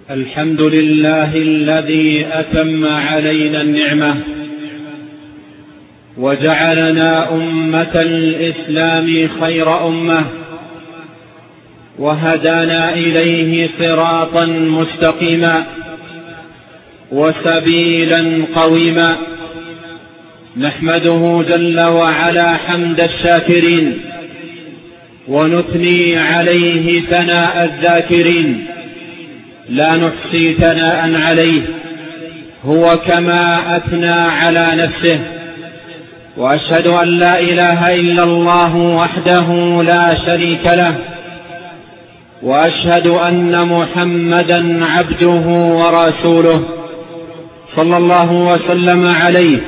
الحمد لله الذي أتم علينا النعمة وجعلنا أمة الإسلام خير أمة، وهدانا إليه صراطا مستقيما وسبيلا قويما. نحمده جل وعلا حمد الشاكرين، ونثني عليه ثناء الذاكرين، لا نحصي ثناء عليه، هو كما أثنى على نفسه. وأشهد أن لا إله إلا الله وحده لا شريك له، وأشهد أن محمدا عبده ورسوله، صلى الله وسلم عليه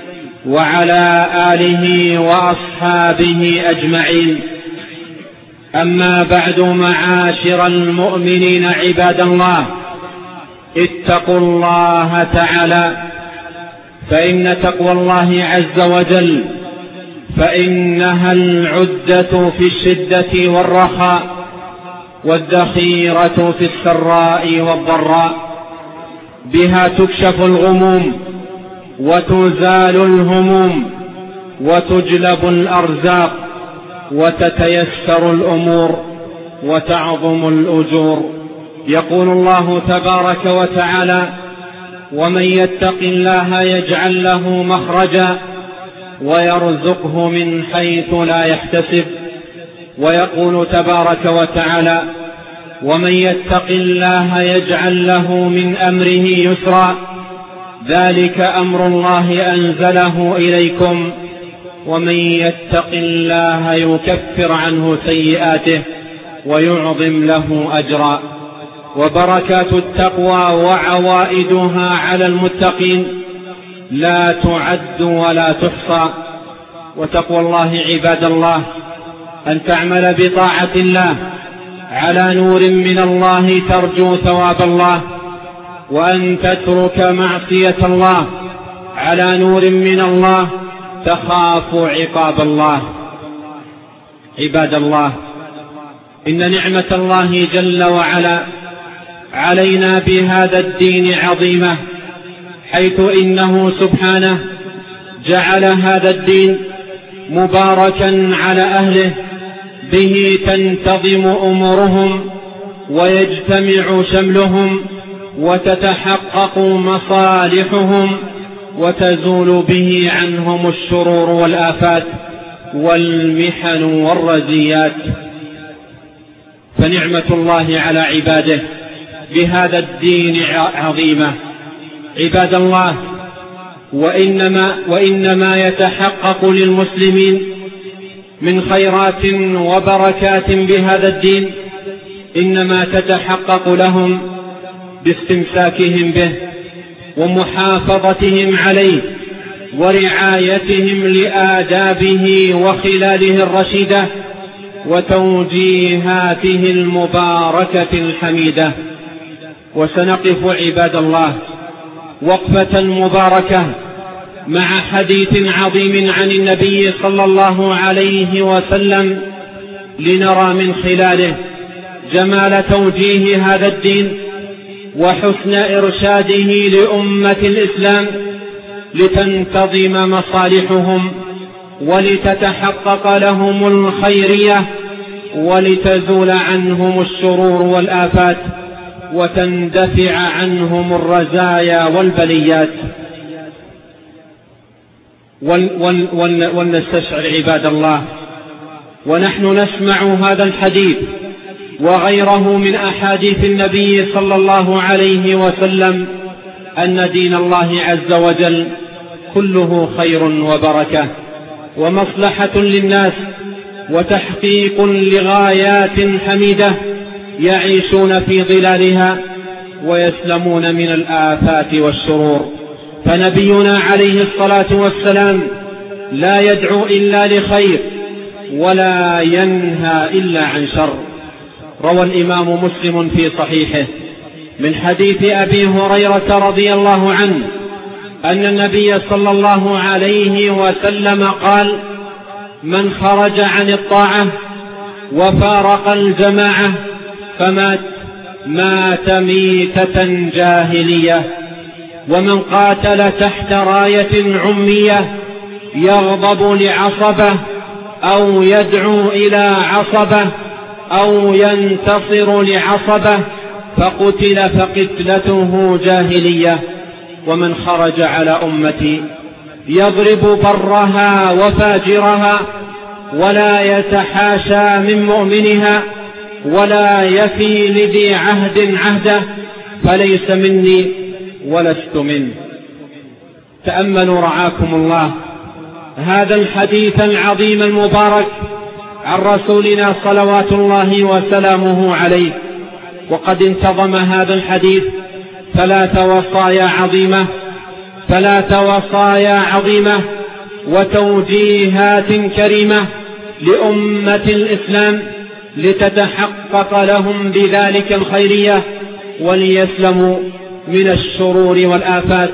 وعلى آله وأصحابه أجمعين. أما بعد، معاشر المؤمنين عباد الله، اتقوا الله تعالى، فإن تقوى الله عز وجل فإنها العدة في الشدة والرخاء، والذخيرة في السراء والضراء. بها تكشف الغموم وتزال الهموم وتجلب الأرزاق وتتيسر الأمور وتعظم الأجور. يقول الله تبارك وتعالى: ومن يتق الله يجعل له مخرجا ويرزقه من حيث لا يحتسب. ويقول تبارك وتعالى: ومن يتق الله يجعل له من أمره يسرا، ذلك أمر الله أنزله إليكم، ومن يتق الله يكفر عنه سيئاته ويعظم له أجرا. وبركات التقوى وعوائدها على المتقين لا تعد ولا تحصى. وتقوى الله عباد الله أن تعمل بطاعة الله على نور من الله ترجو ثواب الله، وأن تترك معصية الله على نور من الله تخاف عقاب الله. عباد الله، إن نعمة الله جل وعلا علينا بهذا الدين عظيمة، حيث إنه سبحانه جعل هذا الدين مباركا على أهله، به تنتظم أمورهم ويجتمع شملهم وتتحقق مصالحهم وتزول به عنهم الشرور والآفات والمحن والرزيات. فنعمة الله على عباده بهذا الدين عظيمة. عباد الله، وإنما يتحقق للمسلمين من خيرات وبركات بهذا الدين إنما تتحقق لهم باستمساكهم به ومحافظتهم عليه ورعايتهم لآدابه وخلاله الرشيدة وتوجيهاته المباركة الحميدة. وسنقف عباد الله وقفة مباركة مع حديث عظيم عن النبي صلى الله عليه وسلم، لنرى من خلاله جمال توجيه هذا الدين وحسن إرشاده لأمة الإسلام لتنتظم مصالحهم ولتتحقق لهم الخيرية ولتزول عنهم الشرور والآفات وتندفع عنهم الرزايا والبليات. ولنستشعر عباد الله ونحن نسمع هذا الحديث وغيره من أحاديث النبي صلى الله عليه وسلم أن دين الله عز وجل كله خير وبركة ومصلحة للناس وتحقيق لغايات حميدة يعيشون في ظلالها ويسلمون من الآفات والشرور. فنبينا عليه الصلاة والسلام لا يدعو إلا لخير ولا ينهى إلا عن شر. روى الإمام مسلم في صحيحه من حديث أبي هريرة رضي الله عنه أن النبي صلى الله عليه وسلم قال: من خرج عن الطاعة وفارق الجماعة فمات مات ميتة جاهلية. ومن قاتل تحت راية عمية يغضب لعصبة أو يدعو إلى عصبة أو ينتصر لعصبة فقتل فقتلته جاهلية. ومن خرج على أمتي يضرب برها وفاجرها ولا يتحاشى من مؤمنها ولا يفي لذي عهد عهده فليس مني ولست منه. تأملوا رعاكم الله هذا الحديث العظيم المبارك عن رسولنا صلوات الله وسلامه عليه. وقد انتظم هذا الحديث ثلاث وصايا عظيمة وتوجيهات كريمة لأمة الإسلام لتتحقق لهم بذلك الخيرية وليسلموا من الشرور والآفات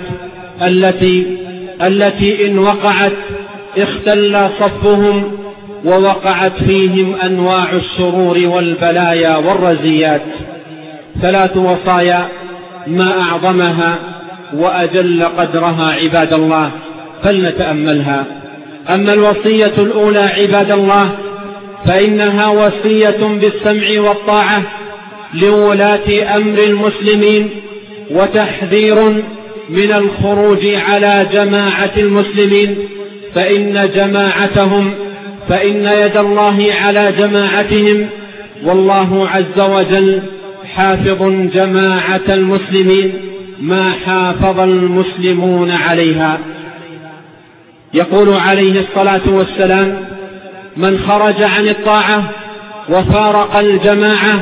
التي إن وقعت اختل صفهم ووقعت فيهم أنواع الشرور والبلايا والرزيات. ثلاث وصايا ما أعظمها وأجل قدرها عباد الله، فلنتأملها. أما الوصية الأولى عباد الله فإنها وصية بالسمع والطاعة لولاة أمر المسلمين وتحذير من الخروج على جماعة المسلمين، فإن يد الله على جماعتهم، والله عز وجل حافظ جماعة المسلمين ما حافظ المسلمون عليها. يقول عليه الصلاة والسلام: من خرج عن الطاعة وفارق الجماعة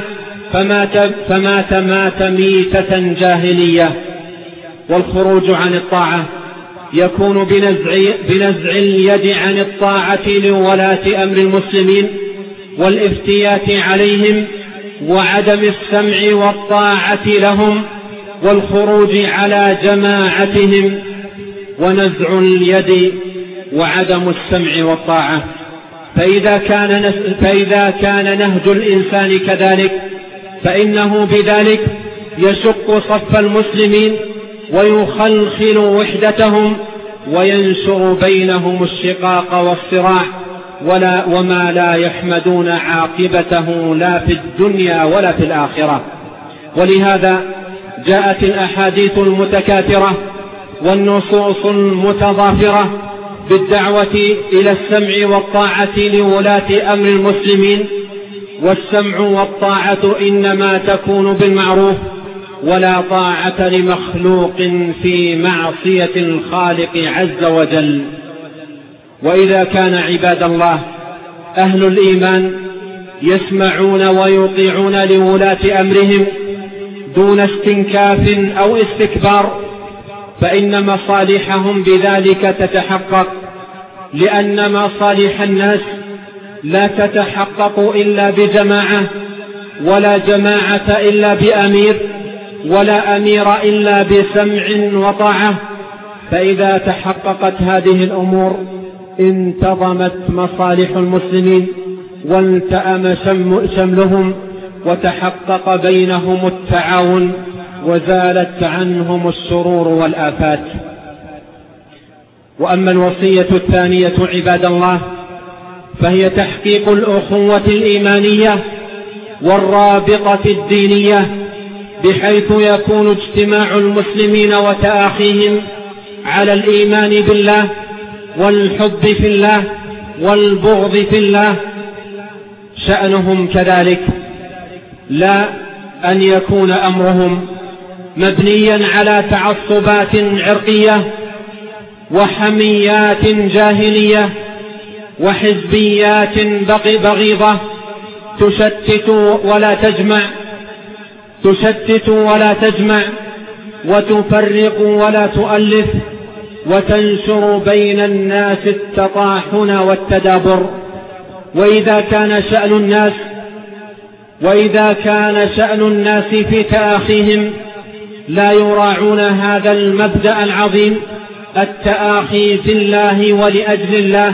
فمات ميتة جاهلية. والخروج عن الطاعة يكون بنزع اليد عن الطاعة لولاة أمر المسلمين والافتيات عليهم وعدم السمع والطاعة لهم والخروج على جماعتهم. ونزع اليد وعدم السمع والطاعة، فإذا كان نهج الإنسان كذلك فإنه بذلك يشق صف المسلمين ويخلخل وحدتهم وينشر بينهم الشقاق والصراع وما لا يحمدون عاقبته لا في الدنيا ولا في الآخرة. ولهذا جاءت الأحاديث المتكاثرة والنصوص المتضافرة بالدعوة إلى السمع والطاعة لولاة أمر المسلمين. والسمع والطاعة إنما تكون بالمعروف، ولا طاعة لمخلوق في معصية الخالق عز وجل. وإذا كان عباد الله أهل الإيمان يسمعون ويطيعون لولاة أمرهم دون استنكاف أو استكبار فإن مصالحهم بذلك تتحقق، لأن مصالح الناس لا تتحقق إلا بجماعة، ولا جماعة إلا بأمير، ولا أمير إلا بسمع وطاعة. فإذا تحققت هذه الأمور انتظمت مصالح المسلمين والتأم شملهم وتحقق بينهم التعاون وزالت عنهم الشرور والآفات. وأما الوصية الثانية عباد الله فهي تحقيق الأخوة الإيمانية والرابطة الدينية، بحيث يكون اجتماع المسلمين وتآخيهم على الإيمان بالله والحب في الله والبغض في الله شأنهم كذلك، لا أن يكون أمرهم مبنيا على تعصبات عرقية وحميات جاهلية وحزبيات بغيضة تشتت ولا تجمع وتفرق ولا تؤلف وتنشر بين الناس التطاحن والتدابر. وإذا كان شأن الناس في تآخيهم لا يراعون هذا المبدأ العظيم التآخي في الله ولأجل الله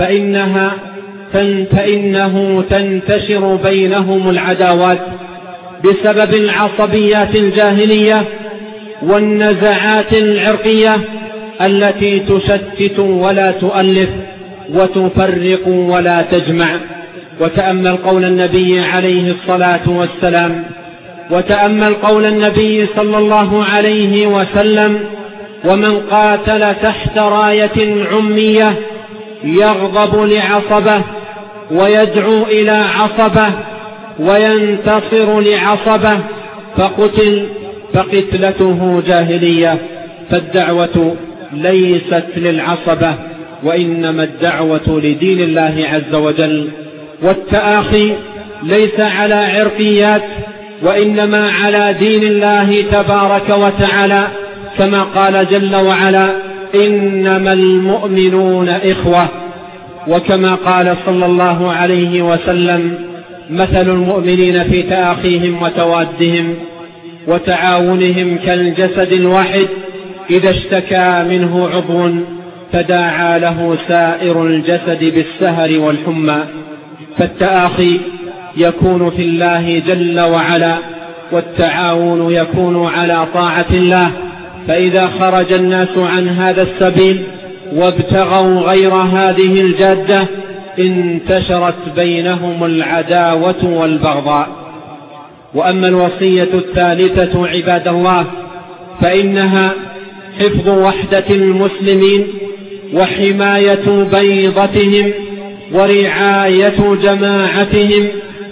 فإنه تنتشر بينهم العداوات بسبب العصبيات الجاهلية والنزعات العرقية التي تشتت ولا تؤلف وتفرق ولا تجمع. وتأمل قول النبي عليه الصلاة والسلام، وتأمل قول النبي صلى الله عليه وسلم: ومن قاتل تحت راية عمية يغضب لعصبه ويدعو إلى عصبه وينتصر لعصبه فقتل فقتلته جاهلية. فالدعوة ليست للعصبة، وإنما الدعوة لدين الله عز وجل. والتآخي ليس على عرقيات، وإنما على دين الله تبارك وتعالى، كما قال جل وعلا: إنما المؤمنون إخوة. وكما قال صلى الله عليه وسلم: مثل المؤمنين في تآخيهم وتوادهم وتعاونهم كالجسد الواحد إذا اشتكى منه عضو تداعى له سائر الجسد بالسهر والحمى. فالتآخي يكون في الله جل وعلا، والتعاون يكون على طاعة الله. فإذا خرج الناس عن هذا السبيل وابتغوا غير هذه الجادة انتشرت بينهم العداوة والبغضاء. وأما الوصية الثالثة عباد الله فإنها حفظ وحدة المسلمين وحماية بيضتهم ورعاية جماعتهم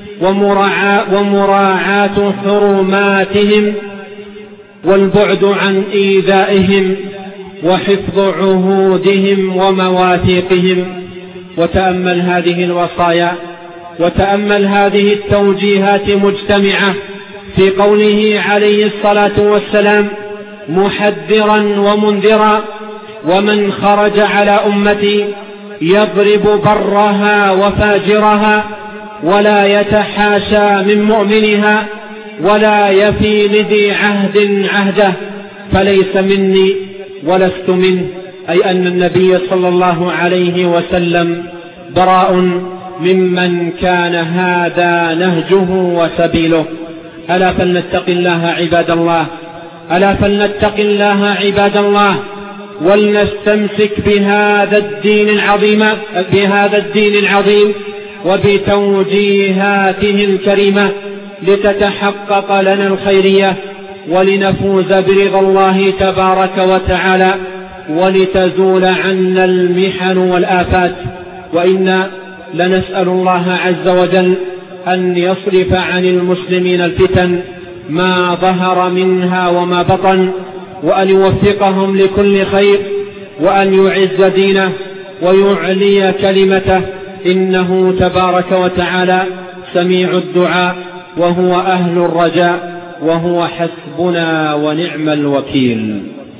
ومراعاة حرماتهم والبعد عن إيذائهم وحفظ عهودهم ومواثيقهم. وتأمل هذه الوصايا وتأمل هذه التوجيهات مجتمعة في قوله عليه الصلاة والسلام محذرا ومنذرا: ومن خرج على أمتي يضرب برها وفاجرها ولا يتحاشى من مؤمنها ولا يفي لذي عهد عهده فليس مني ولست منه. أي أن النبي صلى الله عليه وسلم براء ممن كان هذا نهجه وسبيله. ألا فلنتق الله عباد الله، ألا فلنتق الله عباد الله، ولنستمسك بهذا الدين العظيم وبتوجيهاته الكريمة لتتحقق لنا الخيرية ولنفوز برضا الله تبارك وتعالى ولتزول عنا المحن والآفات. وإنا لنسأل الله عز وجل أن يصرف عن المسلمين الفتن ما ظهر منها وما بطن، وأن يوفقهم لكل خير، وأن يعز دينه ويعلي كلمته، إنه تبارك وتعالى سميع الدعاء وهو أهل الرجاء وهو حسبنا ونعم الوكيل.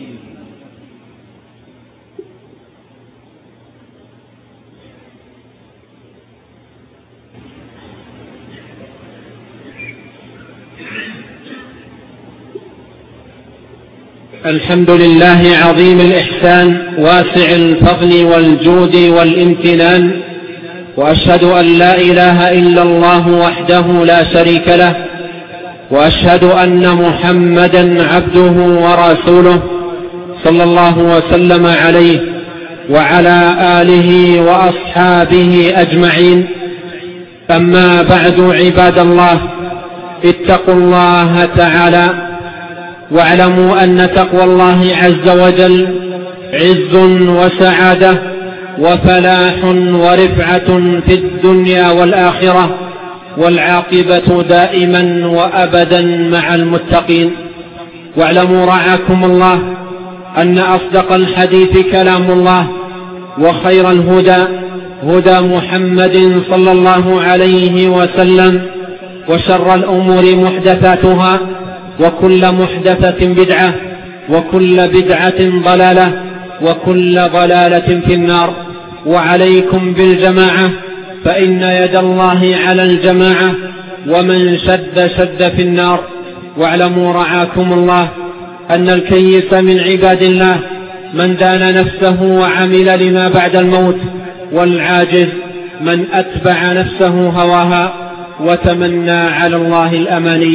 الحمد لله عظيم الإحسان واسع الفضل والجود والامتنان، وأشهد أن لا إله إلا الله وحده لا شريك له، وأشهد أن محمدا عبده ورسوله صلى الله وسلم عليه وعلى آله وأصحابه أجمعين. أما بعد عباد الله، اتقوا الله تعالى واعلموا أن تقوى الله عز وجل عز وسعادة وفلاح ورفعة في الدنيا والآخرة، والعاقبة دائما وأبدا مع المتقين. واعلموا رعاكم الله أن أصدق الحديث كلام الله، وخير الهدى هدى محمد صلى الله عليه وسلم، وشر الأمور محدثاتها، وكل محدثة بدعة، وكل بدعة ضلالة، وكل ضلالة في النار. وعليكم بالجماعة، فإن يد الله على الجماعة، ومن شد في النار. واعلموا رعاكم الله أن الكيس من عباد الله من دان نفسه وعمل لما بعد الموت، والعاجز من أتبع نفسه هواها وتمنى على الله الأماني.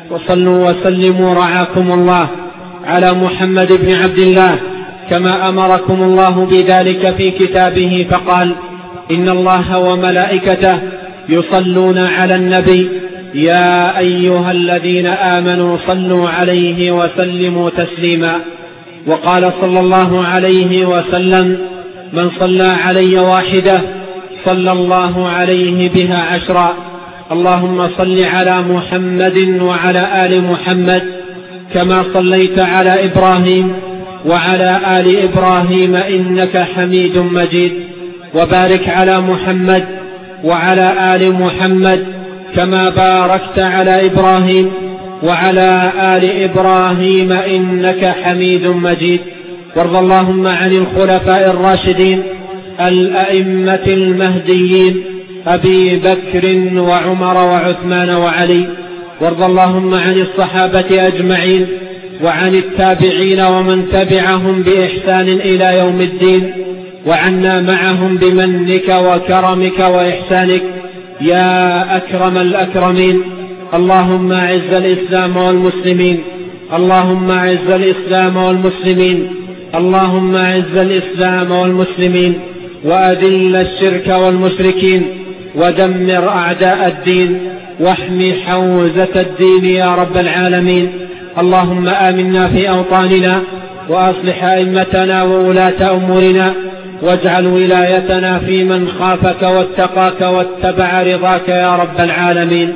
وصلوا وسلموا رعاكم الله على محمد بن عبد الله كما أمركم الله بذلك في كتابه فقال: إن الله وملائكته يصلون على النبي يا أيها الذين آمنوا صلوا عليه وسلموا تسليما. وقال صلى الله عليه وسلم: من صلى علي واحدة صلى الله عليه بها 10. اللهم صل على محمد وعلى آل محمد كما صليت على إبراهيم وعلى آل إبراهيم إنك حميد مجيد، وبارك على محمد وعلى آل محمد كما باركت على إبراهيم وعلى آل إبراهيم إنك حميد مجيد. وارض اللهم عن الخلفاء الراشدين الأئمة المهديين أبي بكر وعمر وعثمان وعلي. وارض اللهم عن الصحابة أجمعين وعن التابعين ومن تبعهم بإحسان إلى يوم الدين، وعنا معهم بمنك وكرمك وإحسانك يا أكرم الأكرمين. اللهم أعز الإسلام والمسلمين، اللهم أعز الإسلام والمسلمين، اللهم أعز الإسلام والمسلمين، وأذل الشرك والمشركين، ودمر أعداء الدين، واحمِ حوزة الدين يا رب العالمين. اللهم آمنا في أوطاننا، وأصلح أئمتنا وولاة أمورنا، واجعل ولايتنا في من خافك واتقاك واتبع رضاك يا رب العالمين.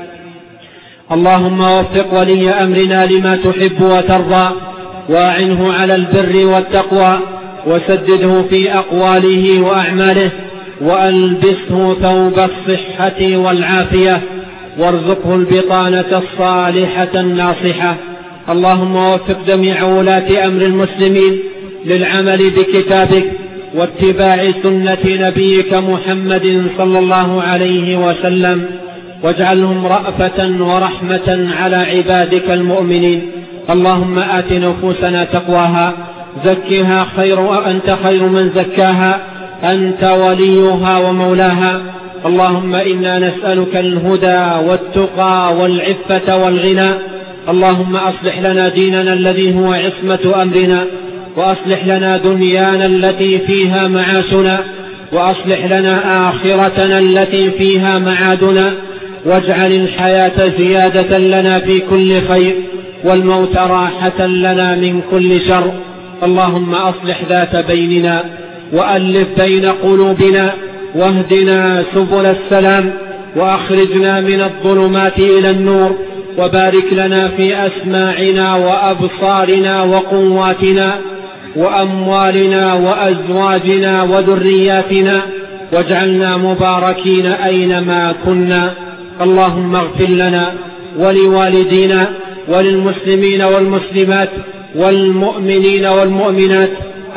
اللهم وفق ولي أمرنا لما تحب وترضى، وأعنه على البر والتقوى، وسدده في أقواله وأعماله، وألبسه ثوب الصحة والعافية، وارزقه البطانة الصالحة الناصحة. اللهم وفق جميع ولاة أمر المسلمين للعمل بكتابك واتباع سنة نبيك محمد صلى الله عليه وسلم، واجعلهم رأفة ورحمة على عبادك المؤمنين. اللهم آت نفوسنا تقواها، زكها أنت خير من زكاها، أنت وليها ومولاها. اللهم إنا نسألك الهدى والتقى والعفة والغنى. اللهم أصلح لنا ديننا الذي هو عصمة أمرنا، وأصلح لنا دنيانا التي فيها معاشنا، وأصلح لنا آخرتنا التي فيها معادنا، واجعل الحياة زيادة لنا في كل خير، والموت راحة لنا من كل شر. اللهم أصلح ذات بيننا، وألف بين قلوبنا، واهدنا سبل السلام، وأخرجنا من الظلمات إلى النور، وبارك لنا في أسماعنا وأبصارنا وقواتنا وأموالنا وأزواجنا وذرياتنا، واجعلنا مباركين أينما كنا. اللهم اغفر لنا ولوالدينا وللمسلمين والمسلمات والمؤمنين والمؤمنات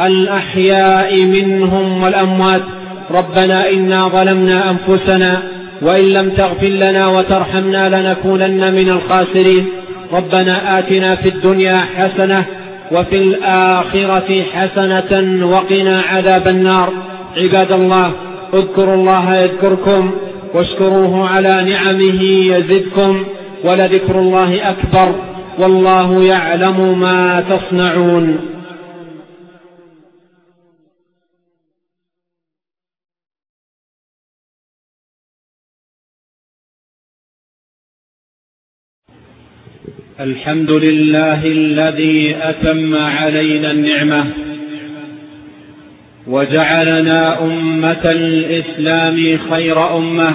الأحياء منهم والأموات. ربنا إنا ظلمنا أنفسنا، وإن لم تغفر لنا وترحمنا لنكونن من الخاسرين. ربنا آتنا في الدنيا حسنة وفي الآخرة حسنة وقنا عذاب النار. عباد الله، اذكروا الله يذكركم، واشكروه على نعمه يزدكم، ولذكر الله أكبر، والله يعلم ما تصنعون. الحمد لله الذي أتم علينا النعمة، وجعلنا أمة الإسلام خير أمة،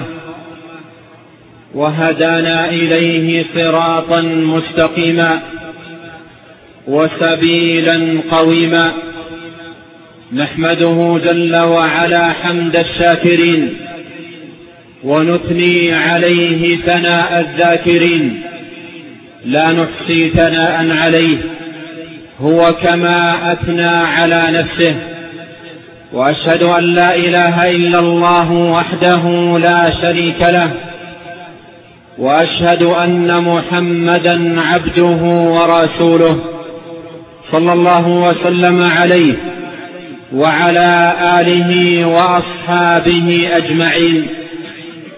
وهدانا إليه صراطا مستقيما وسبيلا قويما. نحمده جل وعلا حمد الشاكرين، ونثني عليه ثناء الذاكرين، لا نحصي ثناء عليه، هو كما أثنى على نفسه. وأشهد أن لا إله إلا الله وحده لا شريك له، وأشهد أن محمدا عبده ورسوله، صلى الله وسلم عليه وعلى آله وأصحابه أجمعين.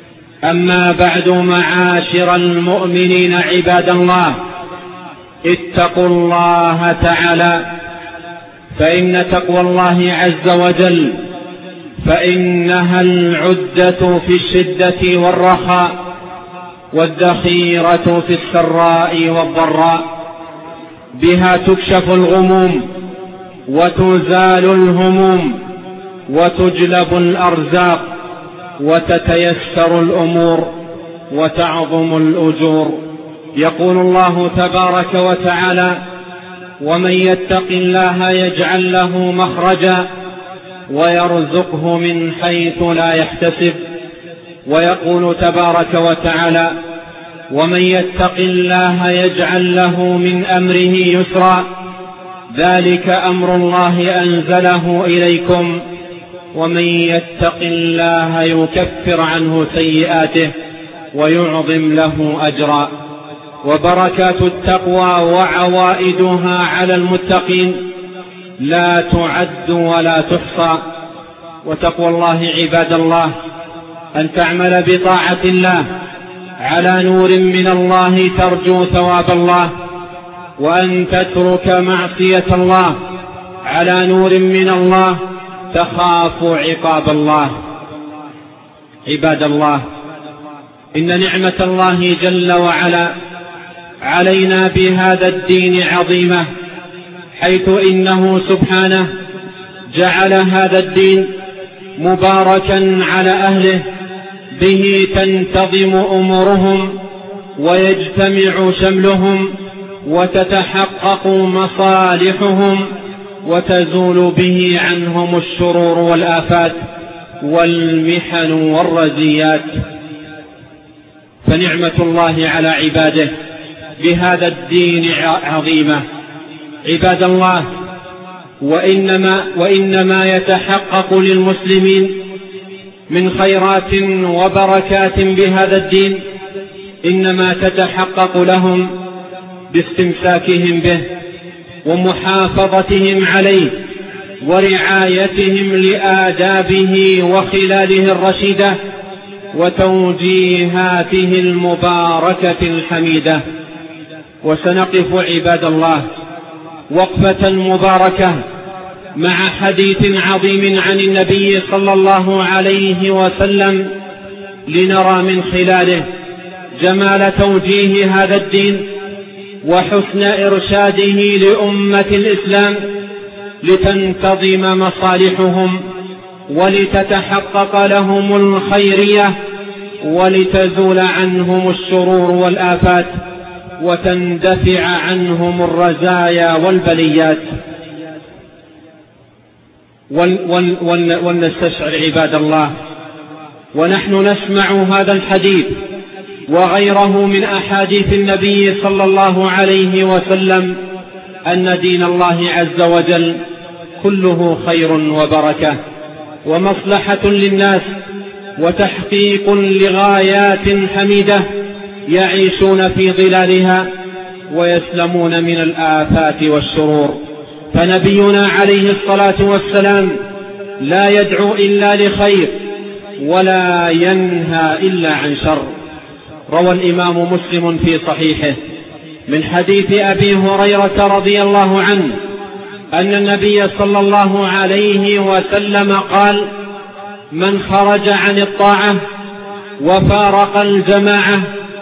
أما بعد، معاشر المؤمنين عباد الله، اتقوا الله تعالى، فإن تقوى الله عز وجل فإنها العدة في الشدة والرخاء، والذخيرة في السراء والضراء. بها تكشف الغموم وتزال الهموم وتجلب الأرزاق وتتيسر الأمور وتعظم الأجور. يقول الله تبارك وتعالى: ومن يتق الله يجعل له مخرجا ويرزقه من حيث لا يحتسب. ويقول تبارك وتعالى: ومن يتق الله يجعل له من أمره يسرا، ذلك أمر الله أنزله إليكم، ومن يتق الله يكفر عنه سيئاته ويعظم له أجرا. وبركات التقوى وعوائدها على المتقين لا تعد ولا تحصى. وتقوى الله عباد الله أن تعمل بطاعة الله على نور من الله ترجو ثواب الله، وأن تترك معصية الله على نور من الله تخاف عقاب الله. عباد الله، إن نعمة الله جل وعلا علينا بهذا الدين عظيمة، حيث إنه سبحانه جعل هذا الدين مباركا على أهله، به تنتظم أمورهم ويجتمع شملهم وتتحقق مصالحهم وتزول به عنهم الشرور والآفات والمحن والرزيات. فنعمة الله على عباده بهذا الدين عظيمة. عباد الله، وإنما يتحقق للمسلمين من خيرات وبركات بهذا الدين إنما تتحقق لهم باستمساكهم به ومحافظتهم عليه ورعايتهم لآدابه وخلاله الرشيدة وتوجيهاته المباركة الحميدة. وسنقف عباد الله وقفة مباركة مع حديث عظيم عن النبي صلى الله عليه وسلم، لنرى من خلاله جمال توجيه هذا الدين وحسن إرشاده لأمة الإسلام لتنتظم مصالحهم ولتتحقق لهم الخيرية ولتزول عنهم الشرور والآفات وتندفع عنهم الرزايا والبليات. ولنستشعر عباد الله ونحن نسمع هذا الحديث وغيره من أحاديث النبي صلى الله عليه وسلم أن دين الله عز وجل كله خير وبركة ومصلحة للناس وتحقيق لغايات حميدة يعيشون في ظلالها ويسلمون من الآفات والشرور. فنبينا عليه الصلاة والسلام لا يدعو إلا لخير ولا ينهى إلا عن شر. روى الإمام مسلم في صحيحه من حديث أبي هريرة رضي الله عنه أن النبي صلى الله عليه وسلم قال: من خرج عن الطاعة وفارق الجماعة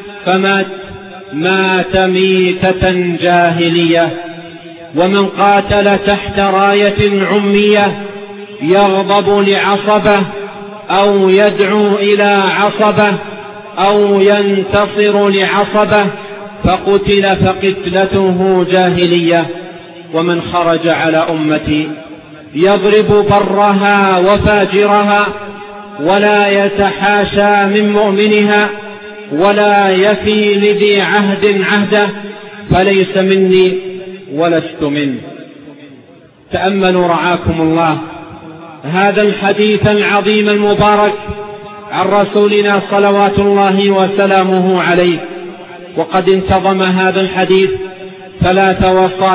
مات ميتة جاهلية، ومن قاتل تحت راية عمية يغضب لعصبة أو يدعو إلى عصبة أو ينتصر لعصبة فقتل فقتلته جاهلية. ومن خرج على أمتي يضرب برها وفاجرها ولا يتحاشى من مؤمنها ولا يفي لذي عهد عهده فليس مني ولست منه. تأملوا رعاكم الله هذا الحديث العظيم المبارك عن رسولنا صلوات الله وسلامه عليه، وقد انتظم هذا الحديث ثلاث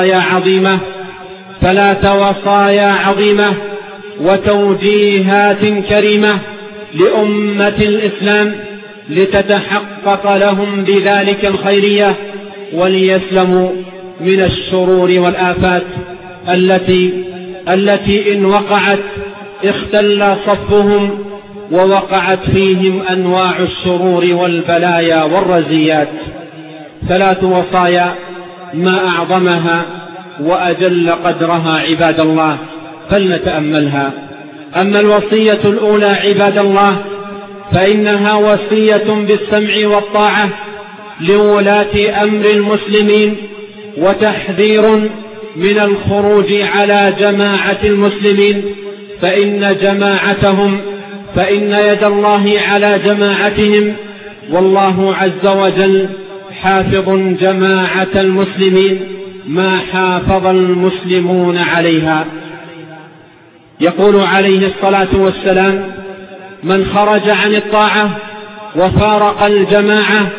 وصايا عظيمة وتوجيهات كريمة لأمة الإسلام لتتحقق لهم بذلك الخيرية وليسلموا من الشرور والآفات التي إن وقعت اختل صفهم ووقعت فيهم أنواع الشرور والبلايا والرزيات. 3 وصايا ما أعظمها وأجل قدرها عباد الله، فلنتأملها. أما الوصية الأولى عباد الله فإنها وصية بالسمع والطاعة لولاة أمر المسلمين، وتحذير من الخروج على جماعة المسلمين، فإن يد الله على جماعتهم، والله عز وجل حافظ جماعة المسلمين ما حافظ المسلمون عليها. يقول عليه الصلاة والسلام: من خرج عن الطاعة وفارق الجماعة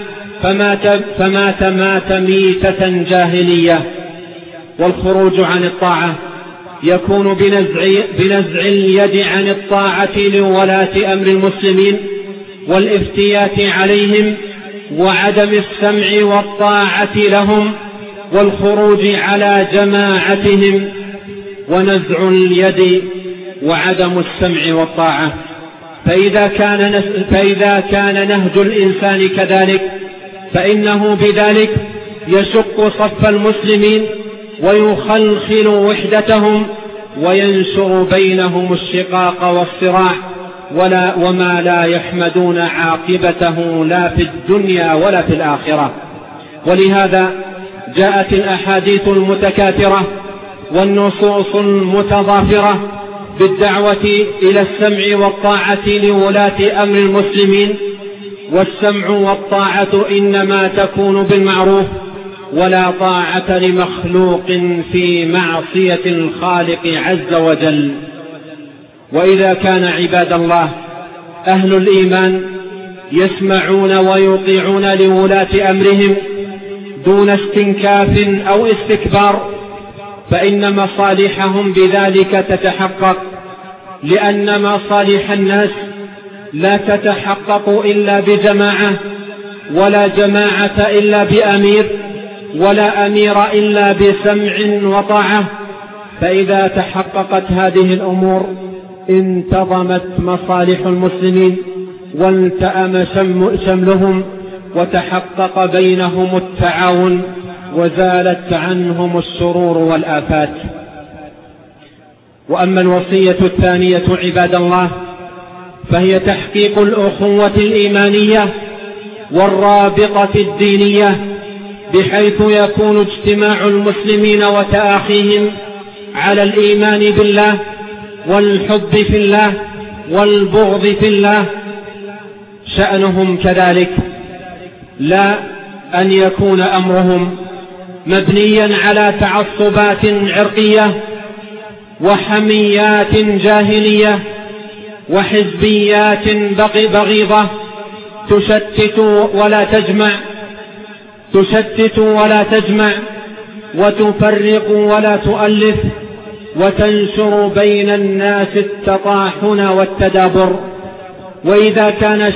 فمات ميتة جاهلية. والخروج عن الطاعة يكون بنزع اليد عن الطاعة لولاة أمر المسلمين والافتيات عليهم وعدم السمع والطاعة لهم والخروج على جماعتهم، ونزع اليد وعدم السمع والطاعة. فإذا كان نهج الإنسان كذلك فإنه بذلك يشق صف المسلمين ويخلخل وحدتهم وينشر بينهم الشقاق والصراع، وما لا يحمدون عاقبته لا في الدنيا ولا في الآخرة. ولهذا جاءت الأحاديث المتكاثرة والنصوص المتضافرة بالدعوة إلى السمع والطاعة لولاة أمر المسلمين. والسمع والطاعة إنما تكون بالمعروف، ولا طاعة لمخلوق في معصية الخالق عز وجل. وإذا كان عباد الله أهل الإيمان يسمعون ويطيعون لولاة أمرهم دون استنكاف أو استكبار، فإن مصالحهم بذلك تتحقق، لأن مصالح الناس لا تتحقق إلا بجماعة، ولا جماعة إلا بأمير، ولا أمير إلا بسمع وطاعة. فإذا تحققت هذه الأمور انتظمت مصالح المسلمين والتأم شملهم وتحقق بينهم التعاون وزالت عنهم الشرور والآفات. وأما الوصية الثانية عباد الله فهي تحقيق الأخوة الإيمانية والرابطة الدينية، بحيث يكون اجتماع المسلمين وتآخيهم على الإيمان بالله والحب في الله والبغض في الله شأنهم كذلك، لا أن يكون أمرهم مبنيا على تعصبات عرقية وحميات جاهلية وحزبيات بغيضة تشتت ولا تجمع وتفرق ولا تؤلف وتنشر بين الناس التطاحن والتدابر. وإذا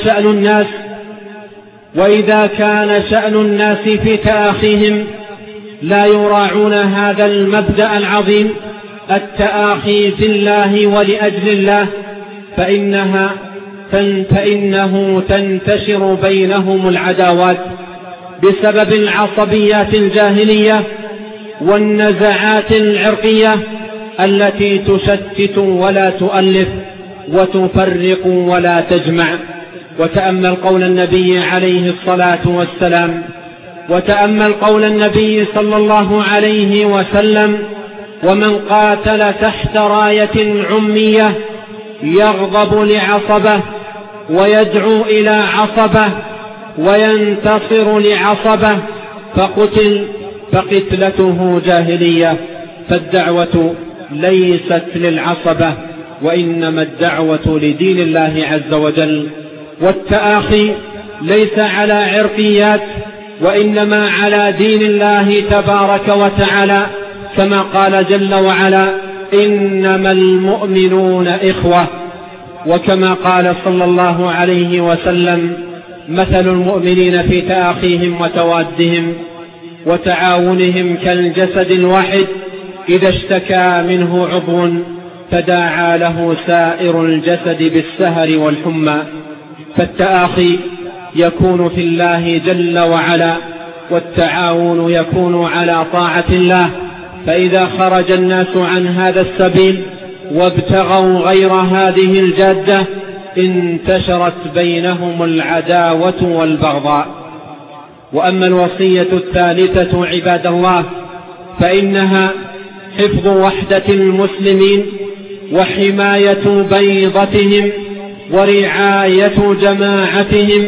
كان شأن الناس في تآخيهم لا يراعون هذا المبدأ العظيم التآخي في الله ولأجل الله، فإنه تنتشر بينهم العداوات بسبب العصبيات الجاهلية والنزعات العرقية التي تشتت ولا تؤلف وتفرق ولا تجمع. وتأمل قول النبي عليه الصلاة والسلام، وتأمل قول النبي صلى الله عليه وسلم: ومن قاتل تحت راية عمية يغضب لعصبه ويدعو إلى عصبه وينتصر لعصبه فقتل فقتلته جاهلية. فالدعوة ليست للعصبة، وإنما الدعوة لدين الله عز وجل. والتآخي ليس على عرقيات، وإنما على دين الله تبارك وتعالى، كما قال جل وعلا: إنما المؤمنون إخوة. وكما قال صلى الله عليه وسلم: مثل المؤمنين في تآخيهم وتوادهم وتعاونهم كالجسد الواحد إذا اشتكى منه عضو تداعى له سائر الجسد بالسهر والحمى. فالتآخي يكون في الله جل وعلا، والتعاون يكون على طاعة الله. فإذا خرج الناس عن هذا السبيل وابتغوا غير هذه الجادة انتشرت بينهم العداوة والبغضاء. وأما الوصية الثالثة عباد الله فإنها حفظ وحدة المسلمين وحماية بيضتهم ورعاية جماعتهم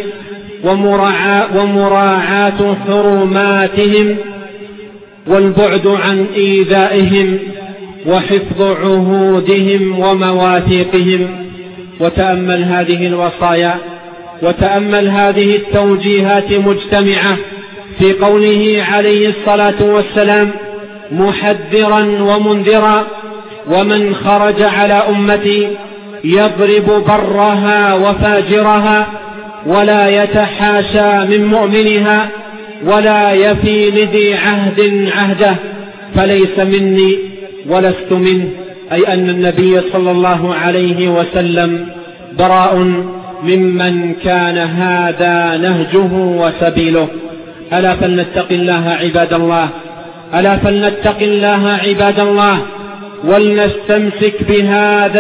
ومراعاة حرماتهم والبعد عن إيذائهم وحفظ عهودهم ومواثيقهم. وتأمل هذه الوصايا وتأمل هذه التوجيهات مجتمعة في قوله عليه الصلاة والسلام محذرا ومنذرا: ومن خرج على أمتي يضرب برها وفاجرها ولا يتحاشى من مؤمنها ولا يفي لذي عهد عهده فليس مني ولست منه. أي أن النبي صلى الله عليه وسلم براء ممن كان هذا نهجه وسبيله. ألا فلنتق الله عباد الله، ألا فلنتق الله عباد الله، ولنستمسك بهذا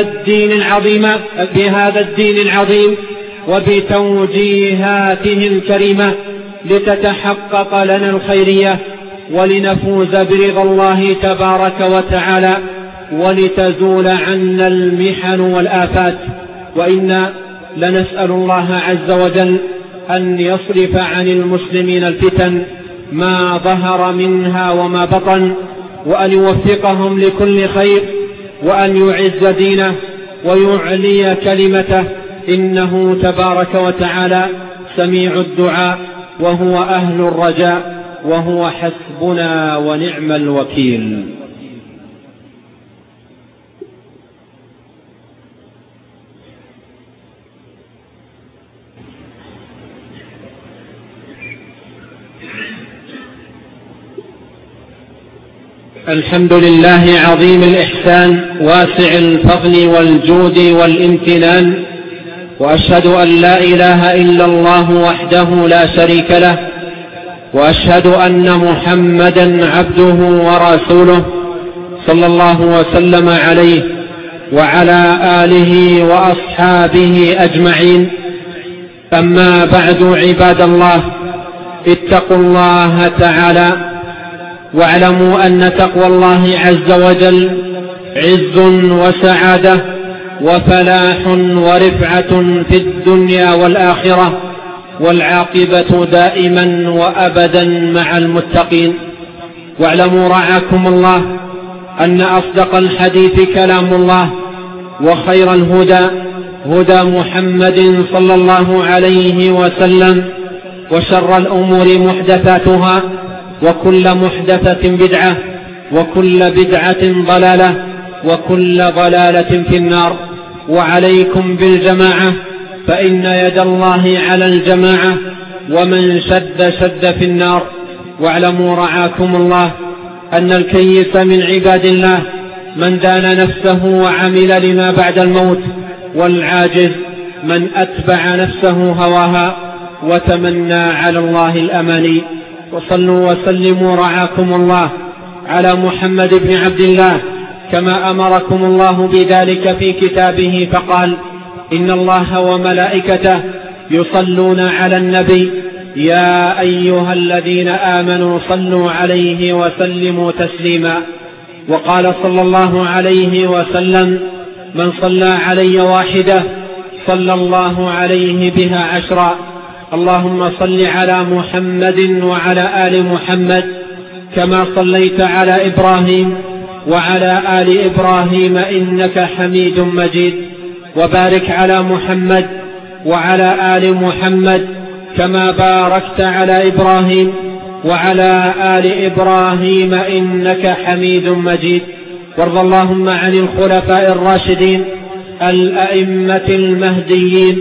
الدين العظيم وبتوجيهاته الكريمة لتتحقق لنا الخيرية ولنفوز برضا الله تبارك وتعالى ولتزول عنا المحن والآفات. وإنا لنسأل الله عز وجل أن يصرف عن المسلمين الفتن ما ظهر منها وما بطن، وأن يوفقهم لكل خير، وأن يعز دينه ويعلي كلمته، إنه تبارك وتعالى سميع الدعاء وهو أهل الرجاء وهو حسبنا ونعم الوكيل. الحمد لله عظيم الإحسان واسع الفضل والجود والامتنان، وأشهد أن لا إله إلا الله وحده لا شريك له، وأشهد أن محمدا عبده ورسوله صلى الله وسلم عليه وعلى آله وأصحابه أجمعين. أما بعد عباد الله، اتقوا الله تعالى واعلموا أن تقوى الله عز وجل عز وسعادة وفلاح ورفعة في الدنيا والآخرة، والعاقبة دائما وأبدا مع المتقين. واعلموا رعاكم الله أن أصدق الحديث كلام الله، وخير الهدى هدى محمد صلى الله عليه وسلم، وشر الأمور محدثاتها، وكل محدثة بدعة، وكل بدعة ضلالة، وكل ضلالة في النار. وعليكم بالجماعة، فإن يد الله على الجماعة، ومن شد في النار. واعلموا رعاكم الله أن الكيس من عباد الله من دان نفسه وعمل لما بعد الموت، والعاجز من أتبع نفسه هواها وتمنى على الله الأماني. وصلوا وسلموا رعاكم الله على محمد بن عبد الله كما أمركم الله بذلك في كتابه، فقال: إن الله وملائكته يصلون على النبي يا أيها الذين آمنوا صلوا عليه وسلموا تسليما. وقال صلى الله عليه وسلم: من صلى علي واحدة صلى الله عليه بها 10. اللهم صل على محمد وعلى آل محمد كما صليت على إبراهيم وعلى آل إبراهيم إنك حميد مجيد. وبارك على محمد وعلى آل محمد كما باركت على إبراهيم وعلى آل إبراهيم إنك حميد مجيد. وارض اللهم عن الخلفاء الراشدين الأئمة المهديين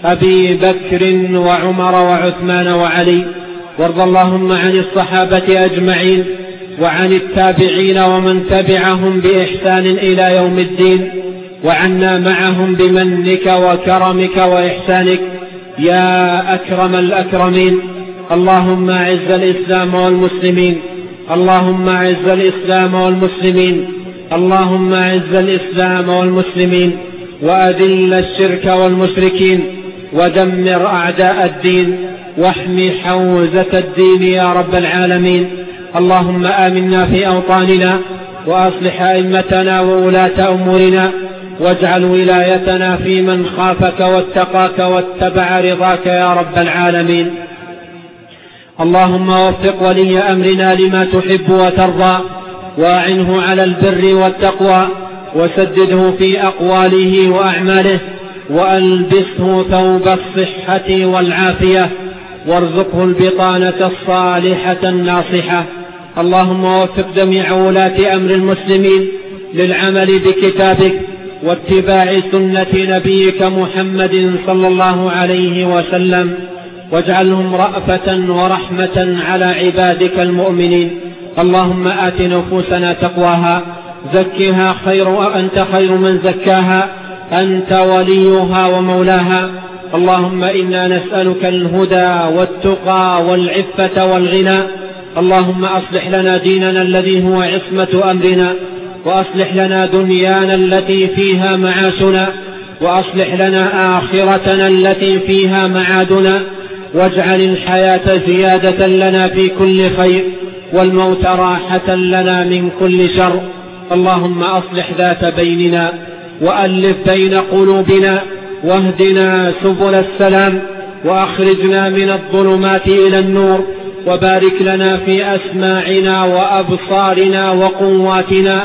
أبي بكر وعمر وعثمان وعلي، وارض اللهم عن الصحابة أجمعين وعن التابعين ومن تبعهم بإحسان إلى يوم الدين، وعنا معهم بمنك وكرمك وإحسانك يا أكرم الأكرمين. اللهم أعز الإسلام والمسلمين، اللهم أعز الإسلام والمسلمين، اللهم أعز الإسلام والمسلمين، وأذل الشرك والمشركين، ودمر أعداء الدين، واحمِ حوزة الدين يا رب العالمين. اللهم آمنا في أوطاننا، وأصلح أئمتنا وولاة أمورنا، واجعل ولايتنا في من خافك واتقاك واتبع رضاك يا رب العالمين. اللهم وفق ولي أمرنا لما تحب وترضى، وأعنه على البر والتقوى، وسدده في أقواله وأعماله، وألبسه ثوب الصحة والعافية، وارزقه البطانة الصالحة الناصحة. اللهم وفق جميع ولاة أمر المسلمين للعمل بكتابك واتباع سنة نبيك محمد صلى الله عليه وسلم، واجعلهم رأفة ورحمة على عبادك المؤمنين. اللهم آت نفوسنا تقواها، زكها أنت خير من زكاها، أنت وليها ومولاها. اللهم إنا نسألك الهدى والتقى والعفة والغنى. اللهم أصلح لنا ديننا الذي هو عصمة أمرنا، وأصلح لنا دنيانا التي فيها معاشنا، وأصلح لنا آخرتنا التي فيها معادنا، واجعل الحياة زيادة لنا في كل خير، والموت راحة لنا من كل شر. اللهم أصلح ذات بيننا، وألف بين قلوبنا، واهدنا سبل السلام، وأخرجنا من الظلمات إلى النور، وبارك لنا في أسماعنا وأبصارنا وقواتنا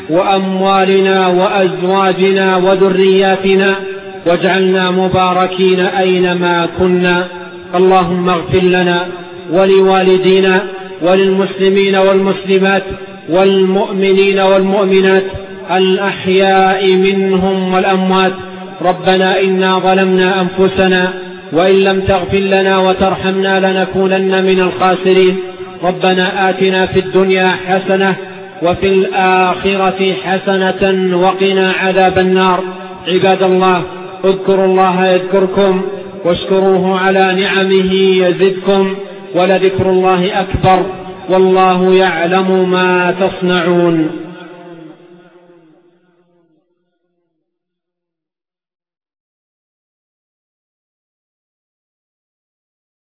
وأموالنا وأزواجنا وذرياتنا، واجعلنا مباركين أينما كنا. اللهم اغفر لنا ولوالدينا وللمسلمين والمسلمات والمؤمنين والمؤمنات الأحياء منهم والأموات. ربنا إنا ظلمنا أنفسنا، وإن لم تغفر لنا وترحمنا لنكونن من الخاسرين. ربنا آتنا في الدنيا حسنة وفي الآخرة حسنة وقنا عذاب النار. عباد الله، اذكروا الله يذكركم، واشكروه على نعمه يزدكم، ولذكر الله أكبر، والله يعلم ما تصنعون.